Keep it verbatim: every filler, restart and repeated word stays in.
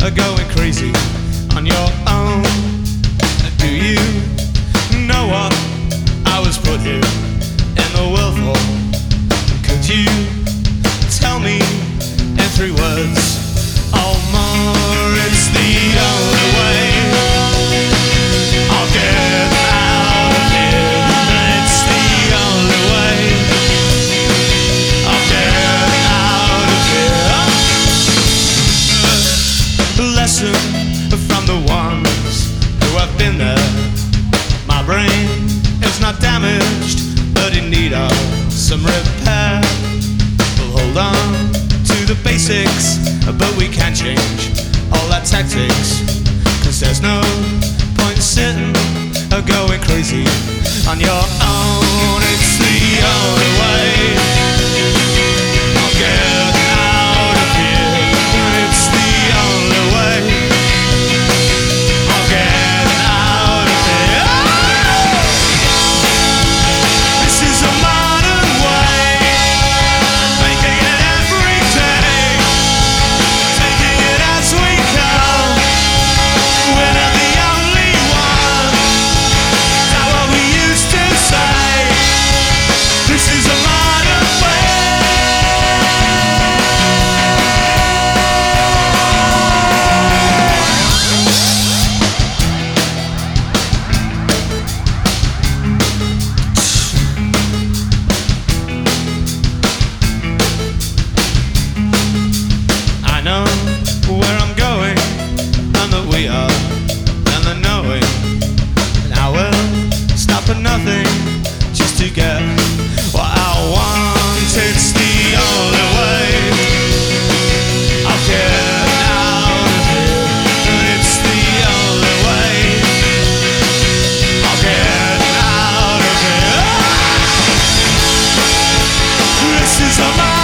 are going crazy on your own. Do you know what I was put here in the world for? Could you tell me in three words or more? It's the only way I'll get out of here. It's the only way I'll get out of here. Lesson from the ones who have been there. My brain is not damaged, but in need of some repair. We'll hold on to the basics, but we can't change all our tactics, 'cause there's no point sitting or going crazy on your own. It's the only way I'll get out of here. It's the only way I'll get out of here. This is a modern way, making it every day, taking it as we come. We're not the only one, that's what we used to say. This is a modern way. I know where I'm going, and that we are, and the knowing. And I will stop at nothing just to get what I want. It's the only way I'll get out of here. It's the only way I'll get out of here. This is a